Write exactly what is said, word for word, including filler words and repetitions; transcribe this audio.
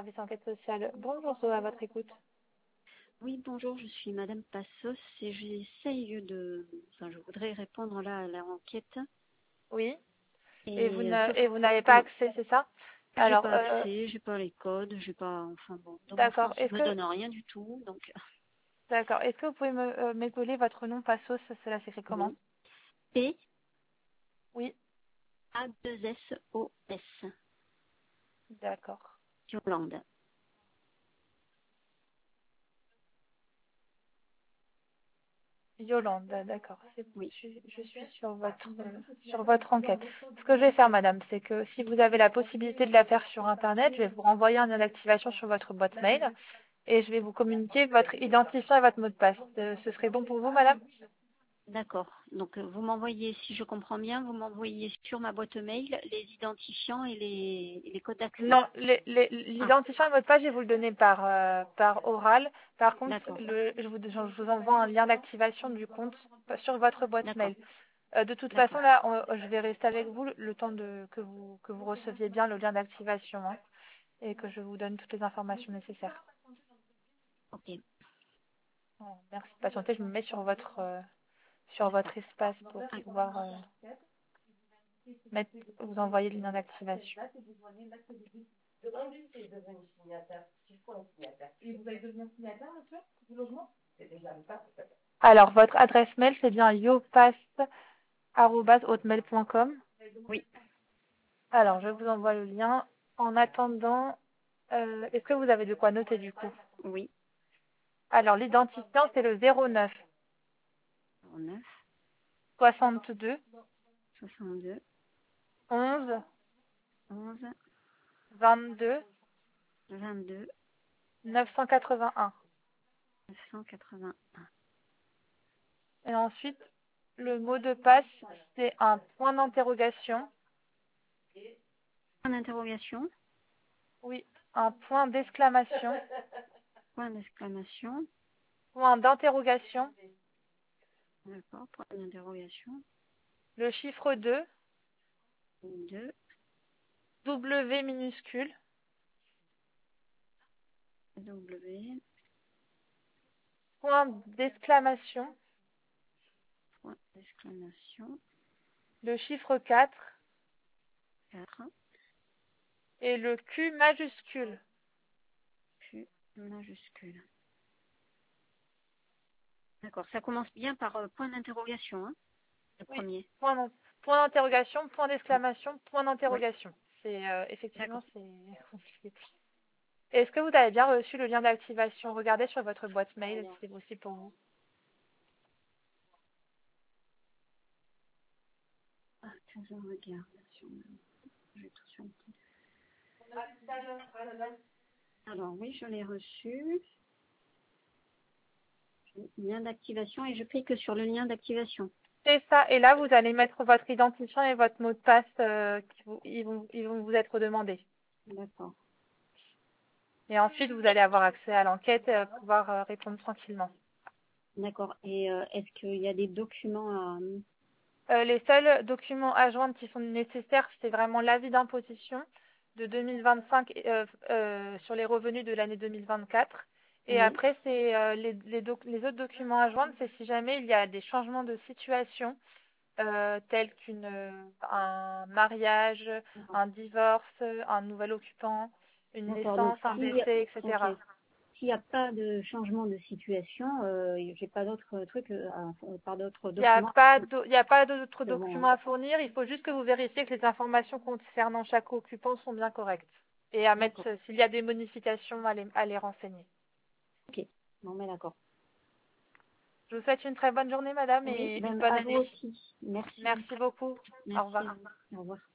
service enquête sociale. Bonjour, à votre écoute. Oui, bonjour, je suis Madame Passos et j'essaye de... Enfin, je voudrais répondre là à l'enquête. Oui. Et vous Et euh, ne- sauf et vous n'avez pas que accès, c'est ça? j'ai Alors, pas euh, accès, j'ai pas les codes, j'ai pas... Enfin bon, dans mon d'accord. sens, Est-ce il me que, donne rien du tout, donc... d'accord. Est-ce que vous pouvez me euh, m'épeler votre nom Passos? Cela s'écrit comment? Oui. P Oui. A deux S O S, D'accord. Yolande. Yolande, d'accord. C'est bon. Oui, Je, je suis sur votre euh, sur votre enquête. Ce que je vais faire, madame, c'est que si vous avez la possibilité de la faire sur Internet, je vais vous renvoyer un lien d'activation sur votre boîte mail et je vais vous communiquer votre identifiant et votre mot de passe. Euh, Ce serait bon pour vous, madame? d'accord. Donc euh, vous m'envoyez, si je comprends bien, vous m'envoyez sur ma boîte mail les identifiants et les, et les codes d'accès. Non, les- les- Ah, l'identifiant et le mot de passe, je vais vous le donner par, euh, par oral. Par contre, d'accord, le, je, vous, je vous envoie un lien d'activation du compte sur votre boîte d'accord, mail. Euh, de toute façon, d'accord. là, on- je vais rester avec vous le, le temps de, que, vous, que vous receviez bien le lien d'activation hein, et que je vous donne toutes les informations nécessaires. Ok, Bon, merci de patienter, je me mets sur votre, euh, sur d'accord. votre espace pour Ah, pouvoir euh, mettre, vous envoyer le lien d'activation. Alors, votre adresse mail, c'est bien yopass arobase hotmail point com. oui, Alors, je vous envoie le lien. En attendant, euh, est-ce que vous avez de quoi noter du coup? oui. Alors, l'identifiant, c'est le zéro neuf neuf, soixante-deux soixante-deux, onze onze, vingt-deux vingt-deux, neuf cent quatre-vingt-un. neuf cent quatre-vingt-un. Et ensuite, le mot de passe, c'est un point d'interrogation. Point d'interrogation, Oui, un point d'exclamation, point d'exclamation, point d'interrogation, d'accord, point d'interrogation, le chiffre deux, deux, W minuscule, W, point d'exclamation, point d'exclamation, le chiffre quatre quatre, et le Q majuscule. Q majuscule. D'accord, ça commence bien par euh, point d'interrogation, hein, le Oui, premier. point d'in- point d'interrogation, point d'exclamation, point Oui, d'interrogation. C'est euh, d'accord. effectivement c'est compliqué. Est-ce que vous avez bien reçu le lien d'activation? Regardez sur votre boîte mail si c'est possible pour vous. Ah, tiens, je regarde. Sur... J'ai tout sur le téléphone. Alors oui, je l'ai reçu. Lien d'activation et je clique sur le lien d'activation. C'est ça. Et là, vous allez mettre votre identifiant et votre mot de passe euh, qui vous, ils, vont, ils vont vous être demandés. D'accord. Et ensuite, vous allez avoir accès à l'enquête et euh, pouvoir euh, répondre tranquillement. D'accord. Et euh, est-ce qu'il y a des documents à... Euh, les seuls documents à joindre qui sont nécessaires, c'est vraiment l'avis d'imposition de deux mille vingt-cinq euh, euh, sur les revenus de l'année deux mille vingt-quatre. Et Oui, après, c'est euh, les, les, doc- les autres documents à joindre, c'est si jamais il y a des changements de situation, euh, tels qu'une euh, un mariage, d'accord. un divorce, un nouvel occupant, une D'accord. Donc, naissance, un si... décès, Ok. et cetera. S'il n'y a pas de changement de situation, euh, j'ai pas d'autres trucs, euh, à- pas d'autres Il n'y a documents. pas d'au- il y a pas d'autres C'est bon, documents hein. à fournir. Il faut juste que vous vérifiez que les informations concernant chaque occupant sont bien correctes. Et à mettre, D'accord. euh, s'il y a des modifications, à les, à les renseigner. Ok. Bon, mais d'accord. Je vous souhaite une très bonne journée, madame, Oui, et une ben, bonne à vous année. aussi. Merci. Merci beaucoup. Au Merci. revoir. Au revoir.